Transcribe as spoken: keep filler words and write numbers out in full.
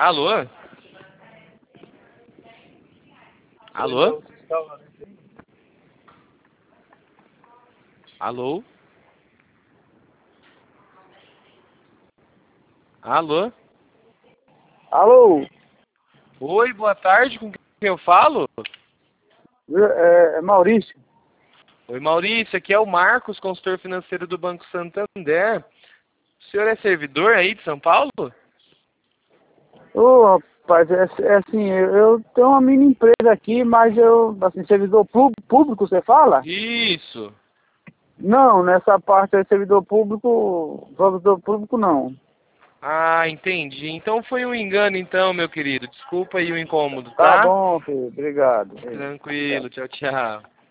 Alô? Alô? Alô? Alô? Alô? Oi, boa tarde, com quem eu falo? É, é Maurício. Oi, Maurício, aqui é o Marcos, consultor financeiro do Banco Santander. O senhor é servidor aí de São Paulo? Ô, rapaz, é, é assim, eu, eu tenho uma mini empresa aqui, mas eu, assim, servidor pú- público, você fala? Isso. Não, nessa parte é servidor público, servidor público não. Ah, entendi. Então foi um engano então, meu querido. Desculpa aí o incômodo, Tá tá? bom, filho, obrigado. Tá. Tranquilo, tchau, tchau.